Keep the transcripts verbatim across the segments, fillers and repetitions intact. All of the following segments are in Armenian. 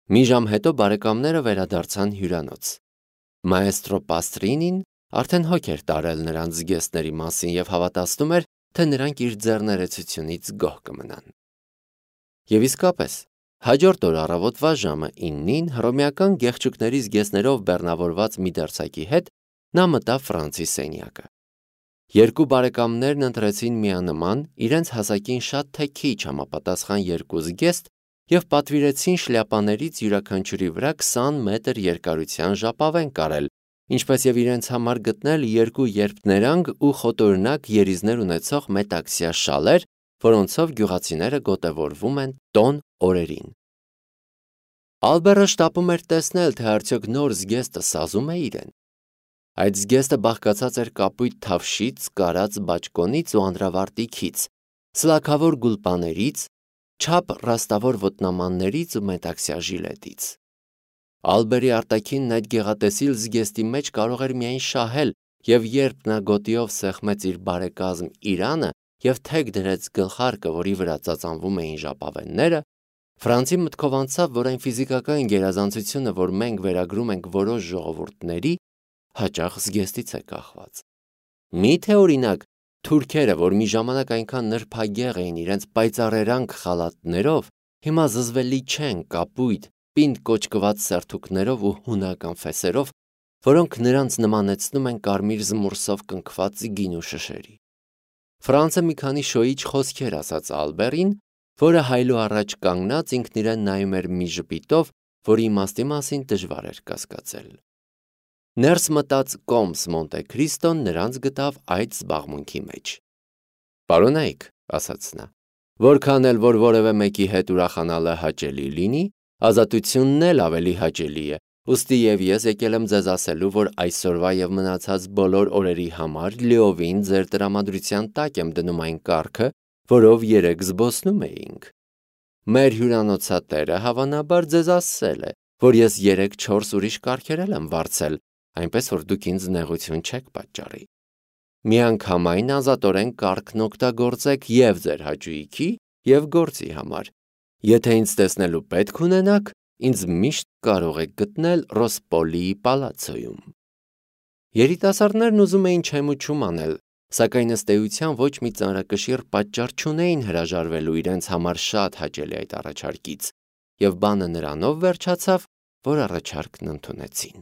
Մի ժամ հետո բարեկամները վերադարձան հյուրանոց։ Մաեստրո Պաստրինին արդեն հոգ էր տարել նրանց զգեստների մասին և հավատացնում էր, թե նրանք իր ձեռներեցությունից գոհ կմնան։ Եվ իսկապես, հաջորդ օր առավոտվա ժամը իննին հռոմեական գեղչուկների զգեստներով բեռնավորված մի դերձակի հետ նա մտավ Ֆրանցի սենյակը։ Երկու բարեկամներն ընտրեցին միանման, իրենց հասակին շատ թե քիչ համապատասխան երկու զգեստ և պատվիրեցին շլյապաներից յուրաքանչյուրի վրա քսան մետր երկարության ժապավեն կարել, ինչպես և իրենց համար գտնել երկու երպներանգ ու խոտօրինակ երիզներ ունեցող մետաքսյա շալեր, որոնցով գյուղացիները գոտևորվում են տոն օրերին։ Ալբերը շտապում էր տեսնել, թե արդյոք նոր զգեստը սազում է իրեն։ Այդ զգեստը բաղկացած էր կապույտ թավշից, կարած բաճկոնից ու անդրավարտիքից, սլաքավոր գուլպաներից, չափ ռաստավոր ոտնամաններից ու մետաքսյա ժիլետից։ Ալբերի արտաքինն այդ գեղատեսիլ զգեստի մեջ կարող էր միայն շահել, և երբ նա գոտիով սեղմեց իր բարեկազմ Իրանը և թեք դրեց գլխարկը, որի վրա ծածանվում էին ժապավենները, Ֆրանցի մտքով անցավ, որ այն ֆիզիկական գերազանցությունը, որ մենք վերագրում ենք որոշ ժողովուրդների, հաճախ զգեստից է կախված։ Մի՞թե օրինակ թուրքերը, որ մի ժամանակ այնքան նրբագեղ էին իրենց պայծառերանք խալաթներով, հիմա զզվելի չեն կապույտ, պինդ կոճկված սերթուկներով ու հունական ֆեսերով, որոնք նրանց նմանեցնում են կարմիր զմուրսով կնքված գինու շշերի։ Ֆրանցը մի քանի շոյիչ խոսքեր ասաց Ալբերին, որը հայլու առաջ կանգնած ինքն իրեն նայում էր մի ժպիտով, որի իմաստի մասին դժվար էր կասկածել։ Ներս մտած կոմս Մոնտե Քրիստոն նրանց գտավ այդ զբաղմունքի մեջ։ «Պարոնայք», ասաց նա, «որքան էլ որ որևէ մեկի հետ ուրախանալը հաճելի լինի, ազատությունն էլ ավելի հաճելի է, ուստի և ես եկել եմ ձեզ ասելու, որ այսօրվա և մնացած բոլոր օրերի համար լիովին ձեր տրամադրության տակ եմ դնում այն կարգը, որով երեկ զբոսնում էինք։ Մեր հյուրանոցատերը հավանաբար ձեզ ասել է, որ ես երեք չորս ուրիշ կարգեր եմ վարձել, այնպես որ դուք ինձ նեղություն չեք պատճառի։ Միանգամայն ազատորեն կարգն օգտագործեք և ձեր հաճույքի, և գործի համար։ Եթե ինձ տեսնելու պետք ունենաք, ինձ միշտ կարող եք գտնել Ռոսպոլիի պալացոյում»։ Երիտասարդներն ուզում էին չեմուչում անել, սակայն ըստ էության ոչ մի ծանրակշիռ պատճառ չունեին հրաժարվելու իրենց համար շատ հաճելի այդ առաջարկից, և բանը նրանով վերջացավ, որ առաջարկն ընդունեցին։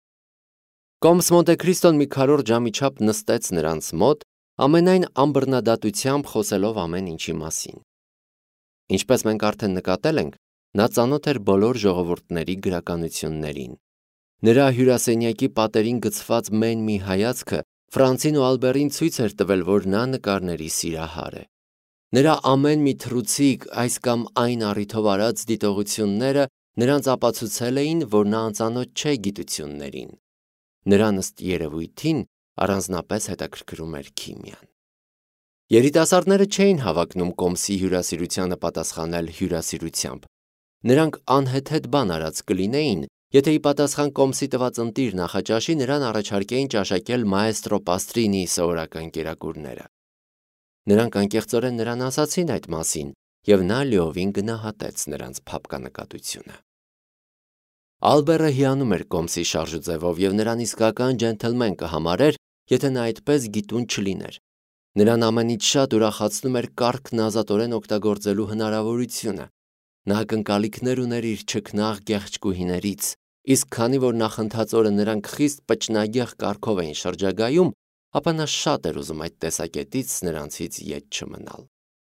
Կոմս Մոնտե Քրիստոն մի քառորդ ժամի չափ նստեց նրանց մոտ, ամենայն ամբռնադատությամբ խոսելով ամեն ինչի մասին։ Ինչպես մենք արդեն նկատել ենք, նա ծանոթ էր բոլոր ժողովուրդների գրականություններին։ Նրա հյուրասենյակի պատերին գցված մեն մի հայացքը Ֆրանցին ու Ալբերին ցույց էր տվել, որ նա նկարների սիրահար է։ Նրա ամեն մի թռուցիկ այս կամ այն առիթով արած դիտողությունները նրանց ապացուցել էին, որ նա անծանոթ չէ գիտություններին։ Նրան ըստ երևույթին առանձնապես հետաքրքրում էր քիմիան։ Երիտասարդները չէին հավակնում կոմսի հյուրասիրությանը պատասխանել հյուրասիրությամբ։ Նրանք անհեթեթ բան արած կլինեին, եթե ի պատասխան կոմսի տված ընտիր նախաճաշի նրան առաջարկեին ճաշակել մաեստրո Պաստրինիի սովորական կերակուրները։ Նրանք անկեղծորեն նրան ասացին այդ մասին, և նա լիովին գնահատեց նրանց փափկանկատությունը։ Ալբերը հիանում էր կոմսի շարժուձևով և նրան իսկական ջենթլմեն կհամարեր, եթե նա այդպես գիտուն չլիներ։ Նրան ամենից շատ ուրախացնում էր կարգն ազատորեն օգտագործելու հնարավորությունը։ Նա ակնկալիքներ ուներ իր չքնաղ գեղեցկուհիներից, իսկ քանի որ նախընթաց օրը նրանք խիստ պճնագեղ կարգով էին շրջագայում, ապա նա շատ էր ուզում այդ տեսակետից նրանցից ետ չմնալ։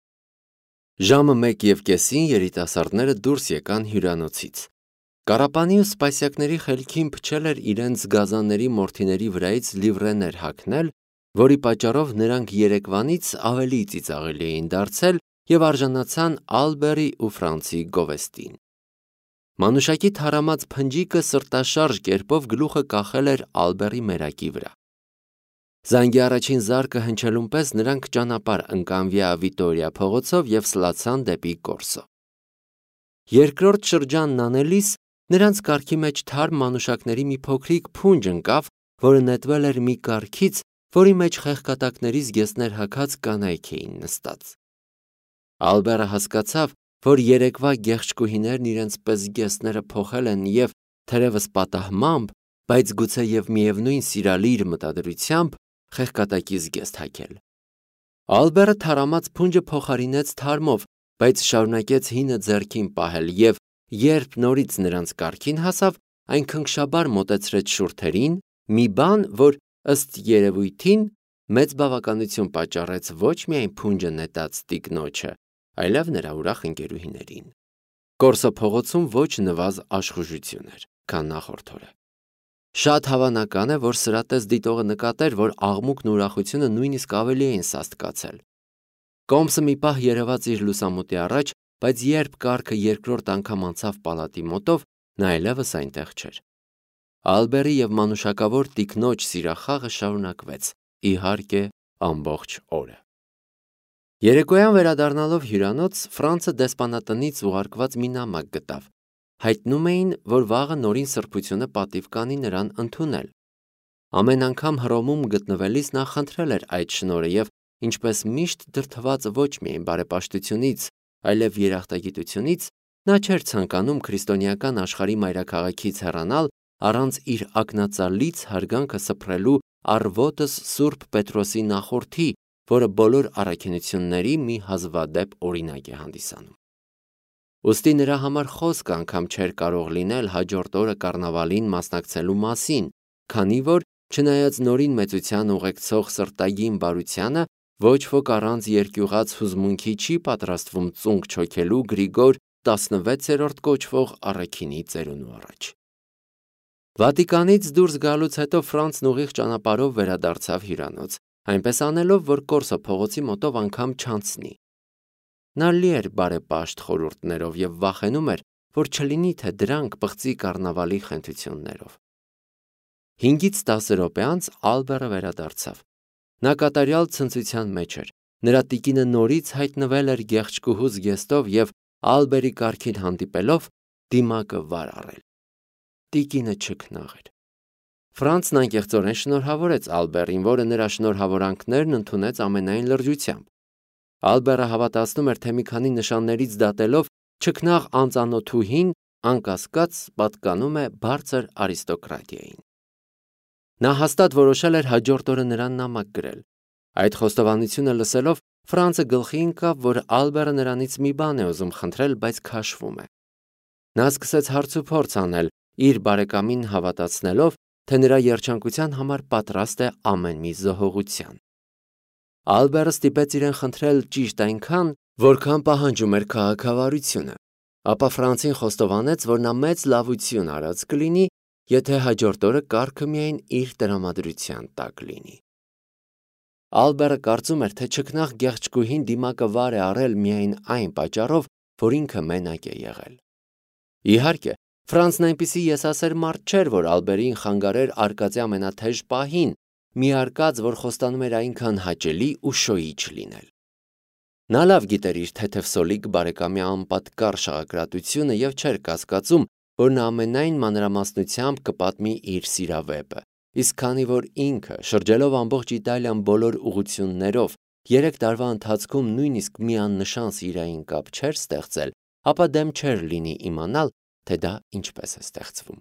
Ժամը մեկ և կեսին երիտասարդները դուրս եկան հյուրանոցից։ Կարապանի ու սպասյակների խելքին փչել էր իրենց գազանների մորթիների վրայից լիվրեներ հագնել, որի պատճառով նրանք երեկվանից ավելի ծիծաղելի էին դարձել և արժանացան Ալբերի ու Ֆրանցի գովեստին։ Մանուշակի թառամած փնջիկը սրտաշարժ կերպով գլուխը կախել էր Ալբերի մերակի վրա։ Զանգի առաջին զարկը հնչելուն պես նրանք ճանապարհ ընկան Վիա Վիտորիա փողոցով և սլացան դեպի Կորսո։ Երկրորդ շրջանն անելիս նրանց կառքի մեջ թարմ մանուշակների մի փոքրիկ փունջ ընկավ, որը նետվել էր մի կառքից, որի մեջ խեղկատակների զգեստներ հագած կանայք էին նստած։ Ալբերը հասկացավ, որ երեկվա գեղեցկուհիներն իրենց պես զգեստները փոխել են եւ թերևս պատահմամբ, բայց գուցե եւ միևնույն սիրալիր մտադրությամբ խեղկատակի զգեստ հագել։ Ալբերը թարամած փունջը փոխարինեց թարմով, բայց շարունակեց հինը ձեռքին պահել եւ երբ նորից նրանց կարգին հասավ, այն քնքշաբար մոտեցրեց շուրթերին, մի բան, որ ըստ երևույթին մեծ բավականություն պատճառեց ոչ միայն փունջը նետած տիկնոջը, այլև նրա ուրախ ընկերուհիներին։ Կորսո փողոցում ոչ նվազ աշխուժություն էր, քան նախորդ օրը։ Շատ հավանական է, որ սրատես դիտողը նկատեր, որ աղմուկն ու ուրախությունը նույնիսկ ավելի էին սաստկացել։ Կոմսը մի պահ երևաց իր լուսամուտի առաջ, բայց երբ կառքը երկրորդ անգամ անցավ պալատի մոտով, նա այլևս այնտեղ չէր։ Ալբերի եւ մանուշակավոր տիկնոջ սիրախաղը շարունակվեց, իհարկե, ամբողջ օրը։ Երեկոյան վերադառնալով հյուրանոց, Ֆրանցը դեսպանատնից ուղարկված մի նամակ գտավ։ Հայտնում էին, որ վաղը նորին սրբությունը պատիվ կանի նրան ընդունել։ Ամեն անգամ Հռոմում գտնվելիս նա խնդրել էր այդ շնորհը եւ, ինչպես միշտ դրդված ոչ միայն բարեպաշտությունից, այլև երախտագիտությունից, նա չէր ցանկանում քրիստոնեական աշխարհի մայրաքաղաքից հեռանալ առանց իր ակնածալից հարգանքը սփռելու առվոտս Սուրբ Պետրոսի նախորդի, որը բոլոր առաքինությունների մի հազվադեպ օրինակ է հանդիսանում։ Ուստի նրա համար խոսք անգամ չէր կարող լինել հաջորդ օրը կառնավալին մասնակցելու մասին, քանի որ, չնայած նորին մեծության ուղեկցող սրտագին բարությանը, ոչ ոք առանց երկյուղած հուզմունքի չի պատրաստվում ծունկ չոքելու Գրիգոր տասնվեցերորդ կոչվող առաքինի ծերունու առաջ։ Վատիկանից դուրս գալուց հետո Ֆրանցն ուղիղ ճանապարհով վերադարձավ հյուրանոց, այնպես անելով, որ Կորսո փողոցի մոտով անգամ չանցնի։ Նա լի էր բարեպաշտ խորհուրդներով եւ վախենում էր, որ չլինի թե դրանք պղծի կառնավալի խենթություններով։ հինգից տասը րոպե անց Ալբերը վերադարձավ։ Նա կատարյալ ցնծության մեջ էր։ Նրա տիկինը նորից հայտնվել էր գեղեցկուհու զգեստով եւ Ալբերի կարգին հանդիպելով դիմակը վար առել։ Տիկինը չքնաղ էր։ Ֆրանցն անկեղծորեն շնորհավորեց Ալբերին, որը նրա շնորհավորանքներն ընդունեց ամենայն լրջությամբ։ Ալբերը հավատացնում էր, թե մի քանի նշաններից դատելով չքնաղ անծանոթուհին անկասկած պատկանում է բարձր արիստոկրատիային։ Նա հաստատ որոշել էր հաջորդ օրը նրան նամակ գրել։ Այդ խոստովանությունը լսելով Ֆրանցը գլխի ընկավ, որ Ալբերը նրանից մի բան է ուզում խնդրել, բայց քաշվում է։ Նա սկսեց հարցուփորձ անել, իր բարեկամին հավատացնելով, թե նրա երջանկության համար պատրաստ է ամեն մի զոհողության։ Ալբերը ստիպեց իրեն խնդրել ճիշտ այնքան, որքան պահանջում էր քաղաքավարությունը, ապա Ֆրանցին խոստովանեց, որ նա մեծ լավություն արած կլինի, եթե հաջորդ օրը կառքը միայն իր տրամադրության տակ լինի։ Ալբերը կարծում էր, թե չքնաղ գեղեցկուհին դիմակը վար է առել միայն այն պատճառով, որ ինքը մենակ է եղել։ Իհարկե, Ֆրանցն այնպիսի եսասեր մարդ չէր, որ Ալբերին խանգարեր արկածի ամենաթեժ պահին, մի արկած, որ խոստանում էր այնքան հաճելի ու շոյիչ լինել։ Նա լավ գիտեր իր թեթևսոլիկ բարեկամի անպատկառ շաղակրատությունը եւ չէր կասկածում, որ նա ամենայն մանրամասնությամբ կպատմի իր սիրավեպը, իսկ քանի որ ինքը, շրջելով ամբողջ Իտալիան բոլոր ուղություններով, երեք տարվա ընթացքում նույնիսկ մի աննշան սիրային կապ չէր ստեղծել, ապա դեմ չէր լինի իմանալ, թե դա ինչպես է ստեղծվում։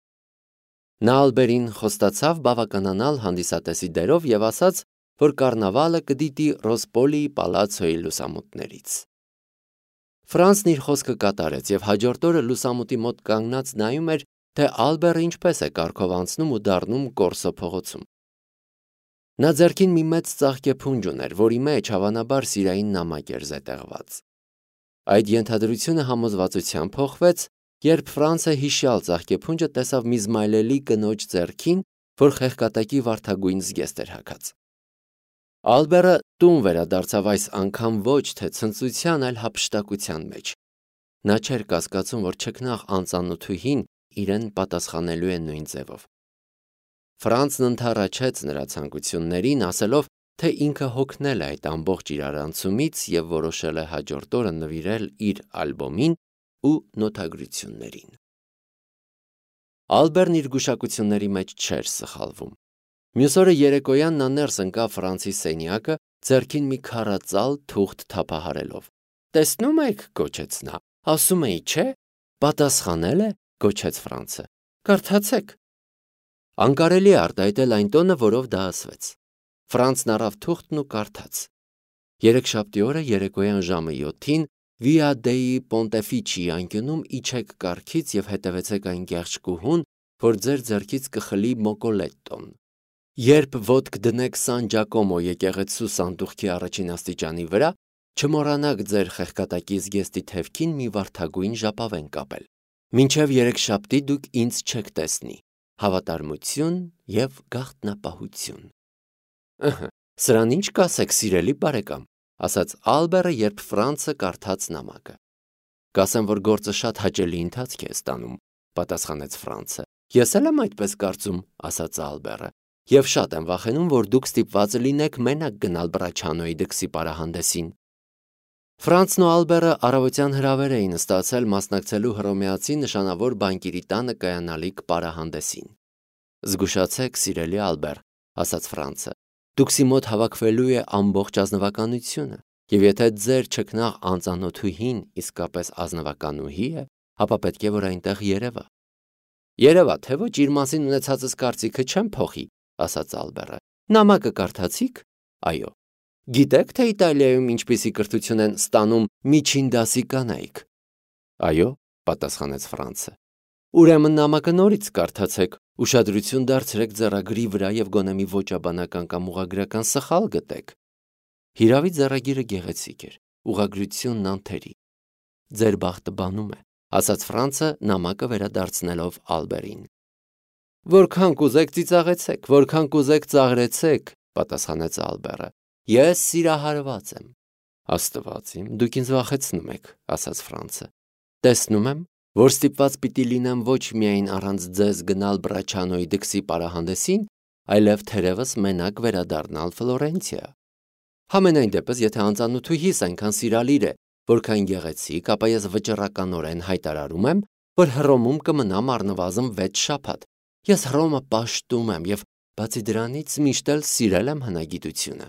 Նա Ալբերին խոստացավ բավականանալ հանդիսատեսի դերով եւ ասաց, որ կառնավալը կդիտի Ռոսպոլիի պալացոյի լուսամուտներից։ Ֆրանցն իր խոսքը կատարեց եւ հաջորդ օրը լուսամուտի մոտ կանգնած նայում էր, թե Ալբերը ինչպես է կառքով անցնում ու դառնում Կորսո փողոցում։ Նա ձեռքին մի մեծ ծաղկե փունջ ուներ, որի մեջ հավանաբար սիրային նամակ էր զետեղված։ Այդ ենթադրությունը համոզվածությամբ փոխվեց, երբ Ֆրանցը հիշյալ ծաղկեփունջը տեսավ մի զմայլելի կնոջ ձեռքին, որ խեղկատակի վարդագույն զգեստ էր հագած։ Ալբերը տուն վերադարձավ այս անգամ ոչ թե ցնծության, այլ հափշտակության մեջ։ Նա չէր կասկածում, որ չքնաղ անծանոթուհին իրեն պատասխանելու է նույն ձևով։ Ֆրանցն ընդառաջեց նրա ցանկություններին, ասելով, թե ինքը հոգնել է այդ ամբողջ իրարանցումից եւ որոշել է հաջորդ օրը նվիրել իր ալբոմին ու նոթագրություններին։ Ալբերն իր գուշակությունների մեջ չէր սխալվում։ Մյուս օրը երեկոյան նա ներս ընկավ Ֆրանցի սենյակը, ձեռքին մի քարածալ թուղթ թափահարելով։ Տեսնում եք, գոչեց նա։ Ասում էի, չէ՞։ Պատասխանել է, գոչեց Ֆրանցը։ Կարդացեք։ Անկարելի է արտահայտել այն տոնը, որով դա ասվեց։ Ֆրանցն առավ թուղթն ու կարդաց. Երեքշաբթի օրը երեկոյան ժամը յոթին Via dei Pontefici անկյունում իջեք կառքից եւ հետևեցեք այն գեղջկուհուն, որ ձեր ձեռքից կխլի մոկոլետտոն։ Երբ ոտք դնեք Սան Ջակոմո եկեղեցու սանդուղքի առաջին աստիճանի վրա, չմոռանաք ձեր խեղկատակի զգեստի թևքին մի վարդագույն ժապավեն կապել։ Մինչև երեքշաբթի դուք ինձ չեք տեսնի։ Հավատարմություն եւ գաղտնապահություն։ Ըհը, սրան ինչ կասեք, սիրելի բարեկամ, ասաց Ալբերը, երբ Ֆրանցը կարդաց նամակը։ Կասեմ, որ գործը շատ հաճելի ընթացք է ստանում, պատասխանեց Ֆրանցը։ Ես էլ եմ այդպես կարծում, ասաց Ալբերը, եւ շատ եմ վախենում, որ դուք ստիպված լինեք մենակ գնալ Բրաչանոյի դքսի պարահանդեսին։ Ֆրանցն ու Ալբերը առավոտյան հրավեր էին ստացել մասնակցելու հռոմեացի նշանավոր բանկիրի տանը կայանալիք պարահանդեսին։ Զգուշացեք, սիրելի Ալբեր, ասաց Ֆրանցը։ Դուքսի մոտ հավաքվելու է ամբողջ ազնվականությունը, եւ եթե ձեր չքնաղ անծանոթուհին իսկապես ազնվականուհի է, ապա պետք է որ այնտեղ երևա։ Երևա, թե ոչ իր մասին ունեցածս կարծիքը չեմ փոխի, ասաց Ալբերը։ Նամակը կարդացիք։ Այո։ Գիտեք, թե Իտալիայում ինչպիսի կրթություն են ստանում միջին դասի կանայք։ Այո, պատասխանեց Ֆրանցը։ Ուրեմն նամակը նորից կարդացեք, ուշադրություն դարձրեք ձեռագրի վրա եւ գոնե մի ոճաբանական կամ ուղագրական սխալ գտեք։ Հիրավի ձեռագիրը գեղեցիկ էր, ուղագրությունն անթերի։ Ձեր բախտը բանում է, ասաց Ֆրանցը նամակը վերադարձնելով Ալբերին։ Որքան կուզեք ծիծաղեցեք, որքան կուզեք ծաղրեցեք, պատասխանեց Ալբերը։ Ես սիրահարված եմ։ Աստված իմ, դուք ինձ վախեցնում եք, ասաց Ֆրանցը։ Տեսնում եմ, որ ստիպված պիտի լինեմ ոչ միայն առանց ձեզ գնալ Բրաչանոյի դքսի պարահանդեսին, այլև թերևս մենակ վերադառնալ Ֆլորենցիա։ Համենայն դեպս, եթե անծանոթուհիս այնքան սիրալիր է, որքան գեղեցիկ, ապա ես վճռականորեն հայտարարում եմ, որ Հռոմում կմնամ առնվազն վեց շաբաթ։ Ես Հռոմը պաշտում եմ եւ բացի դրանից միշտ էլ սիրել եմ հնագիտությունը։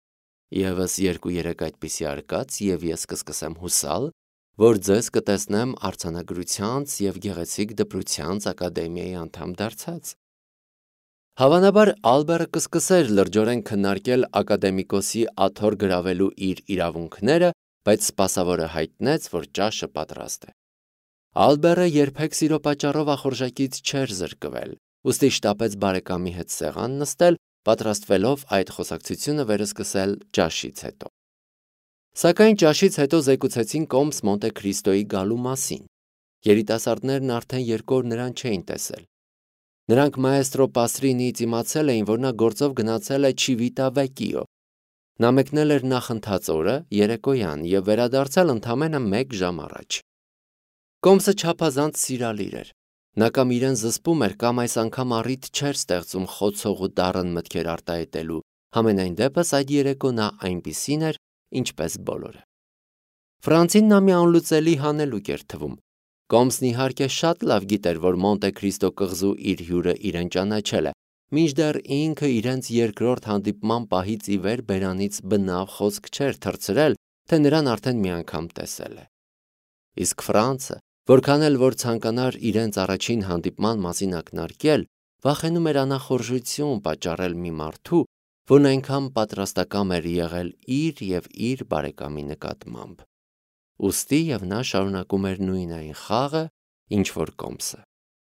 Եվս երկու-երեք այդպիսի արկած եւ ես կսկսեմ հուսալ, որ ձեզ կտեսնեմ արձանագրությանց եւ գեղեցիկ դպրությանց ակադեմիայի անդամ դարձած։ Հավանաբար Ալբերը կսկսեր լրջորեն քննարկել ակադեմիկոսի աթոռ գրավելու իր իրավունքները, բայց սպասավորը հայտնեց, որ ճաշը պատրաստ է։ Ալբերը երբեք սիրո պատճառով ախորժակից չէր զրկվել, ուստի շտապեց բարեկամի հետ սեղան նստել, պատրաստվելով այդ խոսակցությունը վերսկսել ճաշից հետո։ Սակայն ճաշից հետո զեկուցեցին կոմս Մոնտե Քրիստոյի գալու մասին։ Երիտասարդներն արդեն երկու օր նրան չէին տեսել։ Նրանք մայեստրո Պաստրինիից իմացել էին, որ նա գործով գնացել է Չիվիտա Վեկիո։ Նա մեկնել էր նախընթաց օրը երեկոյան եւ վերադարձել ընդամենը մեկ ժամ առաջ։ Կոմսը չափազանց սիրալիր էր։ Նա կամ իրեն զսպում էր, կամ այս անգամ առիթ չէր ստեղծում խոցող ու դառն մտքեր արտահայտելու։ Համենայն դեպս այդ երեկո նա այնպիսին էր, ինչպես բոլորը։ Ֆրանցին նա մի անլուծելի հանելուկ էր թվում։ Կոմսն իհարկե շատ լավ գիտեր, որ Մոնտե Քրիստո կղզու իր հյուրը իրեն ճանաչել է, մինչդեռ ինքը իրենց երկրորդ հանդիպման պահից ի վեր բերանից բնավ խոսք չէր թռցրել, թե նրան արդեն մի անգամ տեսել է։ Իսկ Ֆրանցը, որքան էլ որ ցանկանար իրենց առաջին հանդիպման մասին ակնարկել, վախենում էր անախորժություն պատճառել մի մարդու, որն այնքան պատրաստակամ էր եղել իր եւ իր բարեկամի նկատմամբ։ Ուստի եւ նա շարունակում էր նույնային խաղը, ինչ որ Կոմսը։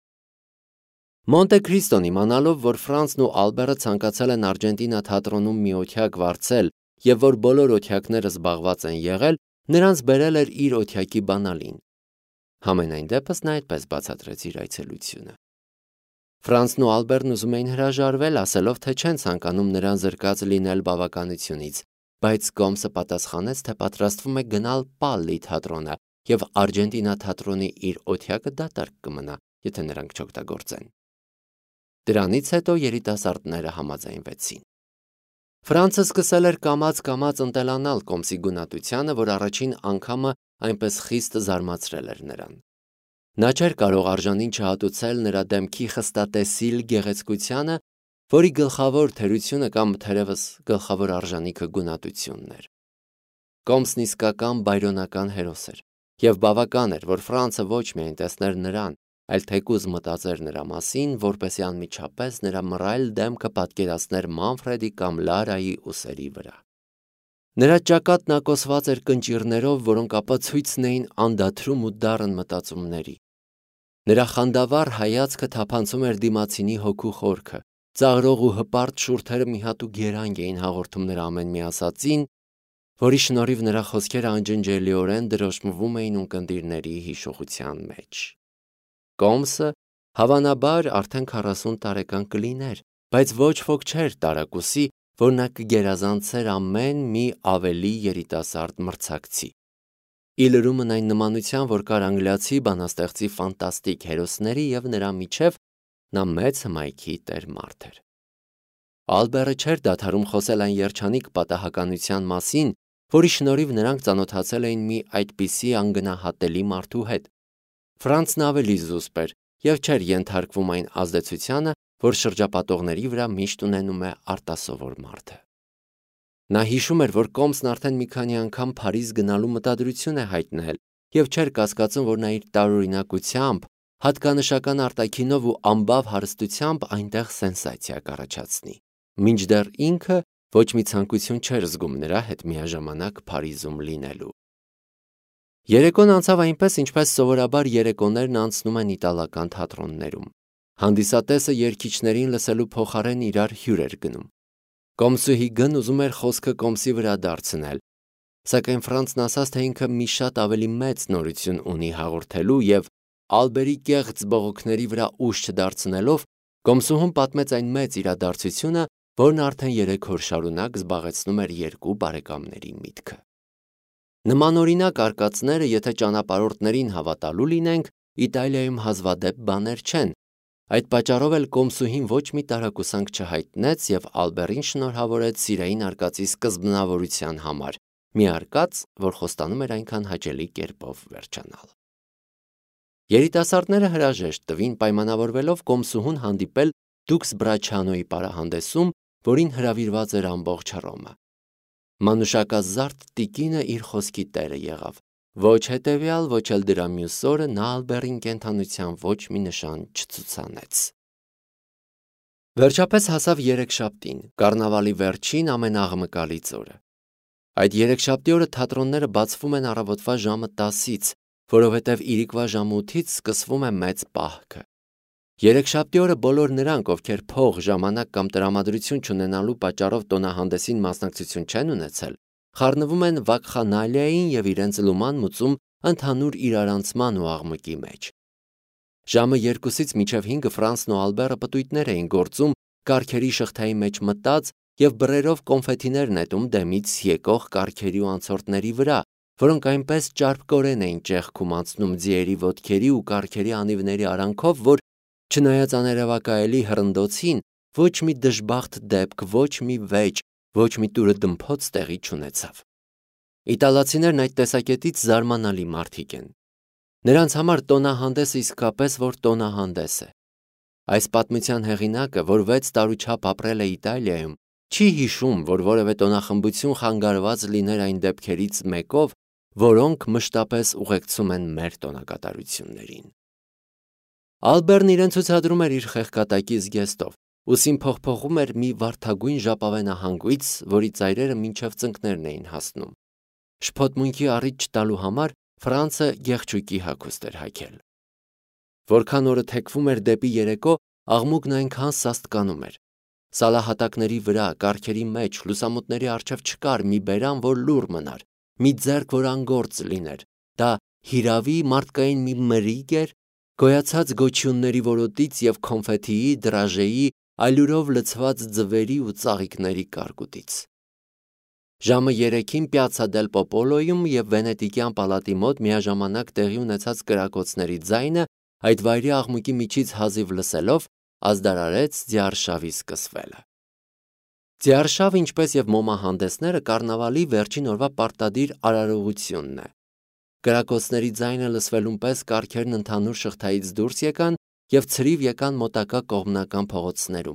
Մոնտե Քրիստոն իմանալով, որ Ֆրանցն ու Ալբերը ցանկացել են Արգենտինա թատրոնում մի օթյակ վարձել եւ որ բոլոր օթյակները զբաղված են եղել, նրանց բերել էր իր օթյակի բանալին։ Համենայն դեպս նա այդպես բացատրեց իր այցելությունը։ Ֆրանցն ու Ալբերն ուզում էին հրաժարվել, ասելով, թե չեն ցանկանում նրան զրկած լինել բավականությունից, բայց Կոմսը պատասխանեց, թե պատրաստվում է գնալ Պալլի թատրոնը եւ Արգենտինա թատրոնի իր օթյակը դատարկ կմնա, եթե նրանք չօգտագործեն։ Դրանից հետո երիտասարդները համաձայնվեցին։ Ֆրանցը սկսել էր կամաց-կամաց ընտելանալ Կոմսի գունատությանը, որ առաջին անգամը այնպես խիստ զարմացրել էր նրան։ Նա չէր կարող արժանին չհատուցել նրա դեմքի խստատեսիլ գեղեցկությանը, որի գլխավոր թերությունը կամ թերևս գլխավոր արժանիքը գունատությունն էր։ Կոմսն իսկական բայրոնական հերոս էր, եւ բավական էր, որ Ֆրանսը ոչ միայն տեսներ նրան, այլ թեկուզ մտածեր նրա մասին, որպեսզի անմիջապես նրա մռայլ դեմքը պատկերացներ Մանֆրեդի կամ Լարայի ուսերի վրա։ Նրա ճակատն ակոսված էր կնճիռներով, որոնք ապացույցն էին անդադրում ու դառն մտածումների։ Նրա խանդավառ հայացքը թափանցում էր դիմացինի հոգու խորքը, ծաղրող ու հպարտ շուրթերը մի հատուկ երանգ էին հաղորդում նրա ամեն մի ասածին, որի շնորհիվ նրա խոսքերը անջնջելիորեն դրոշմվում էին ունկնդիրների հիշողության մեջ։ Կոմսը, հավանաբար, արդեն քառասուն տարեկան կլիներ, բայց ոչ ոք չէր տարակուսի, որ նա կգերազանցեր ամեն մի ավելի երիտասարդ մրցակցի։ Ի լրումն այն նմանության, որ կար անգլիացի բանաստեղծի ֆանտաստիկ հերոսների եւ նրա միջև, նա մեծ հմայքի տեր մարդ էր։ Ալբերը չէր դադարում խոսել այն երջանիկ պատահականության մասին, որի շնորհիվ նրանք ծանոթացել էին մի այդպիսի անգնահատելի մարդու հետ։ Ֆրանսն ավելի զուսպ էր եւ չէր ենթարկվում այն ազդեցությանը, որ շրջապատողների վրա միշտ ունենում է արտասովոր մարդը։ Նա հիշում էր, որ Կոմսն արդեն մի քանի անգամ Փարիզ գնալու մտադրություն է հայտնել եւ չէր կասկածում, որ նա իր տարօրինակությամբ, հատկանշական արտաքինով ու ամբավ հարստությամբ այնտեղ սենսացիա կառաջացնի։ Մինչդեռ ինքը ոչ մի ցանկություն չէր զգում նրա հետ միաժամանակ Փարիզում լինելու։ Երեկոն անցավ այնպես, ինչպես սովորաբար երեկոներն անցնում են իտալական թատրոններում։ Հանդիսատեսը երգիչներին լսելու փոխարեն իրար հյուր էր գնում։ Կոմսուհի Գ-ն ուզում էր խոսքը Կոմսի վրա դարձնել, սակայն Ֆրանսն ասաց, թե ինքը մի շատ ավելի մեծ նորություն ունի հաղորդելու եւ Ալբերի կեղծ բողոքների վրա ուժ չդարձնելով, Կոմսուհուն պատմեց այն մեծ իրադարձությունը, որն արդեն երեք օր շարունակ զբաղեցնում էր երկու բարեկամների միտքը։ Նմանօրինակ արկածները, եթե ճանապարհորդներին հավատալու լինենք, Իտալիայում հազվադեպ բաներ չեն։ Այդ պատճառով էլ Կոմսուհին ոչ մի տարակուսանք չհայտնեց եւ Ալբերին շնորհավորեց սիրային արկածի սկզբնավորության համար, մի արկած, որ խոստանում էր այնքան հաճելի կերպով վերջանալ։ Երիտասարդները հրաժեշտ տվին, պայմանավորվելով Կոմսուհուն հանդիպել Դուքս Բրաչանոյի պարահանդեսում, որին հրավիրված էր ամբողջ Հռոմը։ Մանուշակազարդ տիկինը իր խոսքի տերը եղավ։ Ոչ հետևյալ, ոչ էլ դրա մյուս օրը նա Ալբերին կենթանության ոչ մի նշան չցուցանեց։ Վերջապես հասավ երեքշաբթին, կառնավալի վերջին ամենաղմկալից օրը։ Այդ երեքշաբթի օրը թատրոնները բացվում են առավոտվա ժամը տասից, որովհետև իրիկվա ժամը ութից սկսվում է մեծ պահքը։ Երեքշաբթի օրը բոլոր նրանք, ովքեր փող, ժամանակ կամ տրամադրություն չունենալու պատճառով տոնահանդեսին մասնակցություն չեն ունեցել, խառնվում են վակխանալիային եւ իրենց լուման մուծում ընդհանուր իրարանցման ու աղմուկի մեջ։ Ժամը երկուսից մինչև հինգը Ֆրանսն ու Ալբերը պտույտներ էին գործում, կառքերի շղթայի մեջ մտած եւ բռերով կոնֆետիներ նետում դեմից եկող կառքերի ու անցորդների վրա, որոնք այնպես ճարպկորեն էին ճեղքում անցնում ձիերի ոտքերի ու կառքերի անիվների արանքով, որ չնայած աներևակայելի հռնդոցին, ոչ մի դժբախտ դեպք, ոչ մի վեճ, ոչ մի տուրը դմփոց տեղի չունեցավ։ Իտալացիներն այդ տեսակետից զարմանալի մարդիկ են։ Նրանց համար տոնահանդեսը իսկապես որ տոնահանդես է։ Այս պատմության հեղինակը, որ վեց տարուչափ ապրել է Իտալիայում, չի հիշում, որ որևէ տոնախմբություն խանգարված լիներ այն դեպքերից մեկով, որոնք մշտապես ուղեկցում են մեր տոնակատարություններին։ Ալբերն իրեն ցուցադրում էր իր խեղկատակի զգեստով, ուսին փողփողում էր մի վարդագույն ժապավենահանգույց, որի ծայրերը մինչև ծնկներն էին հասնում։ Շփոթմունքի առիթ չտալու համար Ֆրանսը գեղչուկի հագուստ էր հագել։ Որքան օրը թեքվում էր դեպի երեկո, աղմուկն այնքան սաստկանում էր։ Սալահատակների վրա, կառքերի մեջ, լուսամուտների առջև չկար մի բերան, որ լուռ մնար, մի ձեռք, որ անգործ լիներ։ Դա հիրավի մարդկային մի մրիգ էր, գոյացած գոչյունների որոտից եւ կոնֆետիի, դրաժեի, այլուրով լցված ձվերի ու ծաղիկների կարկուտից։ Ժամը երեքին Պյացցա դել Պոպոլոյում եւ Վենետիկյան պալատի մոտ միաժամանակ տեղի ունեցած կրակոցների ձայնը այդ վայրի աղմուկի միջից հազիվ լսելով ազդարարեց ձիարշավի սկսվելը։ Ձիարշավը, ինչպես եւ մոմահանդեսները, կառնավալի վերջին օրվա պարտադիր արարողությունն է։ Կրակոցների ձայնը լսվելուն պես կառքերն ընդհանուր շղթայից դուրս եկան եւ ցրիվ եկան մոտակա կողմնական փողոցներում։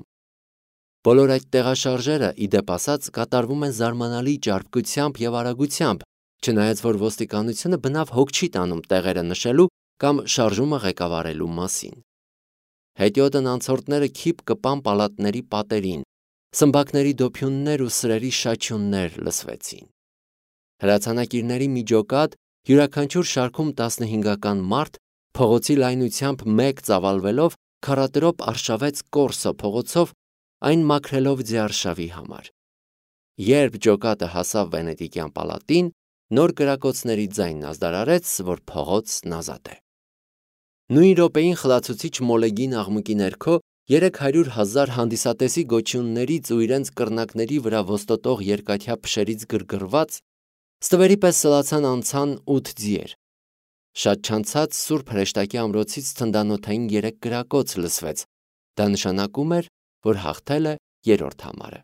Բոլոր այդ տեղաշարժերը, ի դեպ ասած, կատարվում են զարմանալի ճարպկությամբ եւ արագությամբ, չնայած որ ոստիկանությունը բնավ հոգ չի տանում տեղերը նշելու կամ շարժումը ղեկավարելու մասին։ Հետիոտն անցորդները քիփ կպան պալատների պատերին, սմբակների դոփյուններ ու սրերի շաչյուններ լսվեցին։ Հրացանակիրների միջոկատ յուրաքանչյուր շարքում տասնհինգական մարդ փողոցի լայնությամբ մեկ ծավալվելով քառատրոպ արշավեց Կորսո փողոցով, այն մաքրելով ձիարշավի համար։ Երբ ջոկատը հասավ Վենետիկյան պալատին, նոր կրակոցների ձայնն ազդարարեց, որ փողոցն ազատ է։ Նույն րոպեին խլացուցիչ մոլեգին աղմուկի ներքո երեք հարյուր հազար հանդիսատեսի գոչյուններից ու իրենց կռնակների վրա ոստոտող երկաթյա փշերից գրգռված, ստվերի պես սլացան անցան ութ ձիեր։ Շատ չանցած Սուրբ Հրեշտակի ամրոցից թնդանոթային երեք կրակոց լսվեց, դա նշանակում էր, որ հաղթել է երրորդ համարը։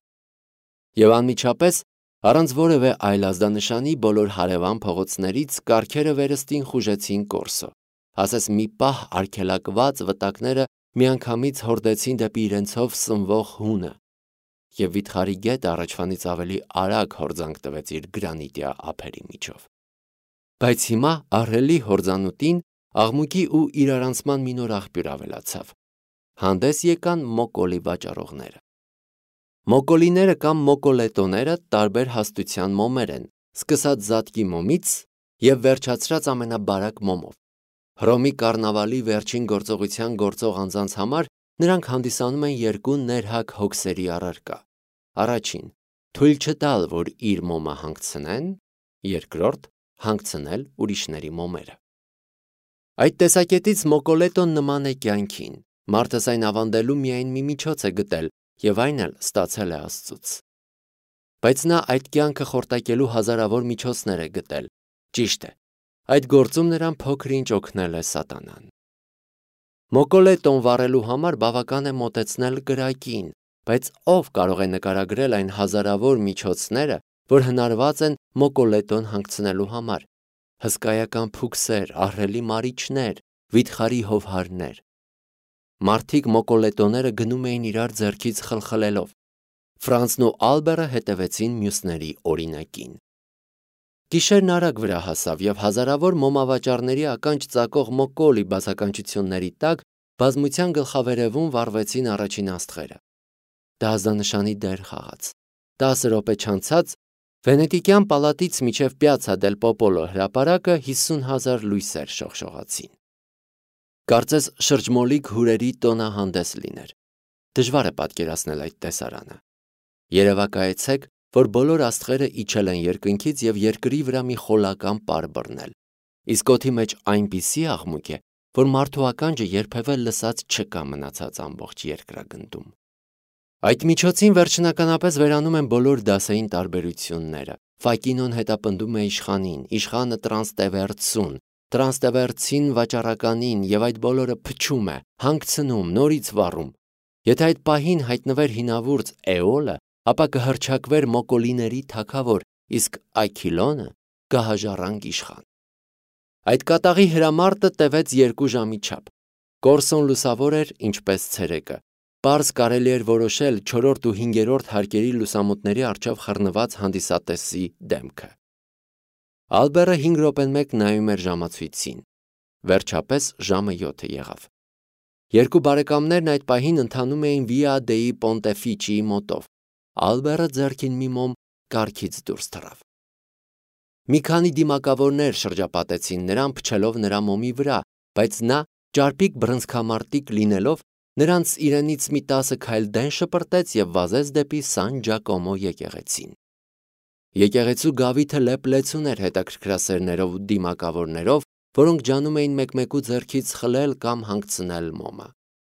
Եվ անմիջապես, առանց որևէ այլ ազդանշանի բոլոր հարևան փողոցներից կառքերը վերստին խուժեցին Կորսո, ասես մի պահ արգելակված վտակները միանգամից հորդեցին դեպի իրենցով սնվող հունը, և վիթխարի գետը առաջվանից ավելի արագ հորձանք տվեց իր գրանիտյա ափերի միջով։ Բայց հիմա ահռելի հորձանուտին աղմուկի ու իրարանցման մի նոր աղբյուր ավելացավ։ Հանդես եկան մոկոլի վաճառողները։ Մոկոլիները կամ մոկոլետոները տարբեր հաստության մոմեր են, սկսած զատկի մոմից և վերջացրած ամենաբարակ մոմով։ Հռոմի կառնավալի վերջին գործողության գործող անձանց համար նրանք հանդիսանում են երկու ներհակ հոգսերի առարկա։ Առաջին՝ թույլ չտալ, որ իր մոմը հանգցնեն, երկրորդ՝ հանգցնել ուրիշների մոմերը։ Այդ տեսակետից մոկոլետոն նման է կյանքին, մարդս այն ավանդելու միայն մի միջոց է գտել, և այն էլ ստացել է Աստծուց։ Բայց նա այդ կյանքը խորտակելու հազարավոր միջոցներ է գտել, ճիշտ է, այդ գործում նրան փոքր-ինչ օգնել է սատանան։ Մոկոլետոն վառելու համար բավական է մոտեցնել կրակին, բայց ով կարող է նկարագրել այն հազարավոր միջոցները, որ հնարված են մոկոլետոն հանգցնելու համար։ Հսկայական փուքսեր, ահռելի մարիչներ, վիթխարի հովհարներ։ Մարդիկ մոկոլետոները գնում էին իրար ձեռքից խլխլելով։ Ֆրանցն ու Ալբերը հետևեցին մյուսների օրինակին։ Գիշերն արագ վրա հասավ, և հազարավոր մոմավաճառների ականջ ծակող մոկոլի բացականչությունների տակ բազմության գլխավերևում վառվեցին առաջին աստղերը։ Դա ազդանշանի դեր խաղաց։ Տասը րոպե չանցած Վենետիկյան պալատից մինչև Պյացցա դել Պոպոլո հրապարակը հիսուն հազար լույսեր շողշողացին։ Կարծես շրջմոլիկ հուրերի տոնահանդես լիներ։ Դժվար է պատկերացնել այդ տեսարանը։ Երևակայեցեք, որ բոլոր աստղերը իջել են երկնքից և երկրի վրա մի խոլական պար բռնել, իսկ օդի մեջ այնպիսի աղմուկ է, որ մարդու ականջը երբևէ լսած չկա մնացած ամբողջ երկրագնդում։ Այդ միջոցին վերջնականապես վերանում են բոլոր դասային տարբերությունները։ Ֆակինոն հետապնդում է իշխանին, իշխանը տրանստևերցուն, տրանստևերցին վաճառականին, և այդ բոլորը փչում է, հանգցնում, նորից վառում։ Եթե այդ պահին հայտնվեր հինավուրց Էոլը, ապա կհռչակվեր մոկոլիների թագավոր, իսկ Այքիլոնը կհաժառանգ իշխան։ Այդ կատաղի հրամարտը տևեց երկու ժամի չափ։ Կորսոն լուսավոր էր, ինչպես ցերեկը։ Պարզ կարելի էր որոշել չորրորդ ու հինգերորդ հարկերի լուսամուտների առջև խռնված հանդիսատեսի դեմքը։ Ալբերը հինգ րոպեն մեկ նայում էր ժամացույցին։ Վերջապես ժամը յոթը եղավ։ Երկու բարեկամներն այդ պահին ընթանում էին Վիա դեի Պոնտեֆիչիի մոտով։ Ալբերը ձեռքին մի մոմ կառքից դուրս թռավ։ Մի քանի դիմակավորներ շրջապատեցին նրան, փչելով նրա մոմի վրա, բայց նա, ճարպիկ բռնցքամարտիկ լինելով, նրանց իրենից մի տասը քայլ դեն շպրտեց և վազեց դեպի Սան Ջակոմո եկեղեցին։ Եկեղեցու գավիթը լեփ-լեցուն էր հետաքրքրասերներով ու դիմակավորներով, որոնք ջանում էին մեկ-մեկու ձեռքից խլել կամ հանգցնել մոմը։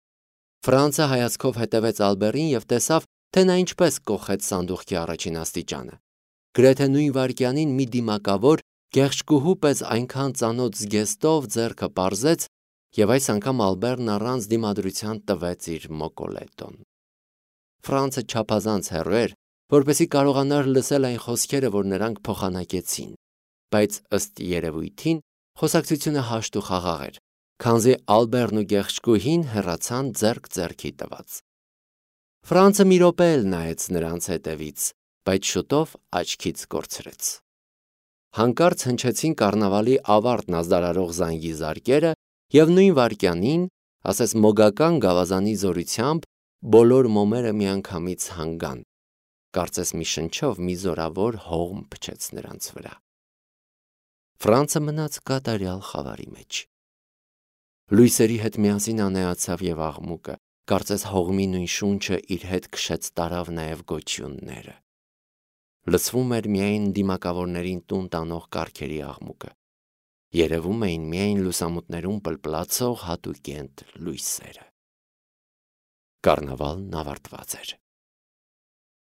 Ֆրանցը հայացքով հետևեց Ալբերին և տեսավ, թե նա ինչպես կոխեց սանդուղքի առաջին աստիճանը։ Գրեթե նույն վայրկյանին մի դիմակավոր գեղշկուհու պես այնքան ծանոթ զգեստով ձեռքը պարզեց, և այս անգամ Ալբերն առանց դիմադրության տվեց իր մոկոլետոն։ Ֆրանցը չափազանց հեռու էր, որպեսզի կարողանար լսել այն խոսքերը, որ նրանք փոխանակեցին, բայց ըստ երևույթին խոսակցությունը հաշտ ու խաղաղ էր, քանզի Ալբերն ու գեղշկուհին հեռացան ձեռք ձեռքի տված։ Ֆրանցը մի րոպե էլ նայեց նրանց հետևից, բայց շուտով աչքից կորցրեց։ Հանկարծ հնչեցին կառնավալի ավարտն ազդարարող զանգի զարկերը և նույն վայրկյանին, ասես մոգական գավազանի զորությամբ, բոլոր մոմերը միանգամից հանգան, կարծես մի շնչով մի զորավոր հողմ փչեց նրանց վրա։ Ֆրանցը մնաց կատարյալ խավարի մեջ։ Լույսերի հետ միասին անեացավ և աղմուկը, կարծես հողմի նույն շունչը իր հետ քշեց տարավ նաև գոչյունները։ Լսվում էր միայն դիմակավորներին տուն տանող կառքերի աղմուկը։ Երևում էին միայն լուսամուտներում պլպլացող հատուկենտ լույսերը։ Կառնավալն ավարտված էր։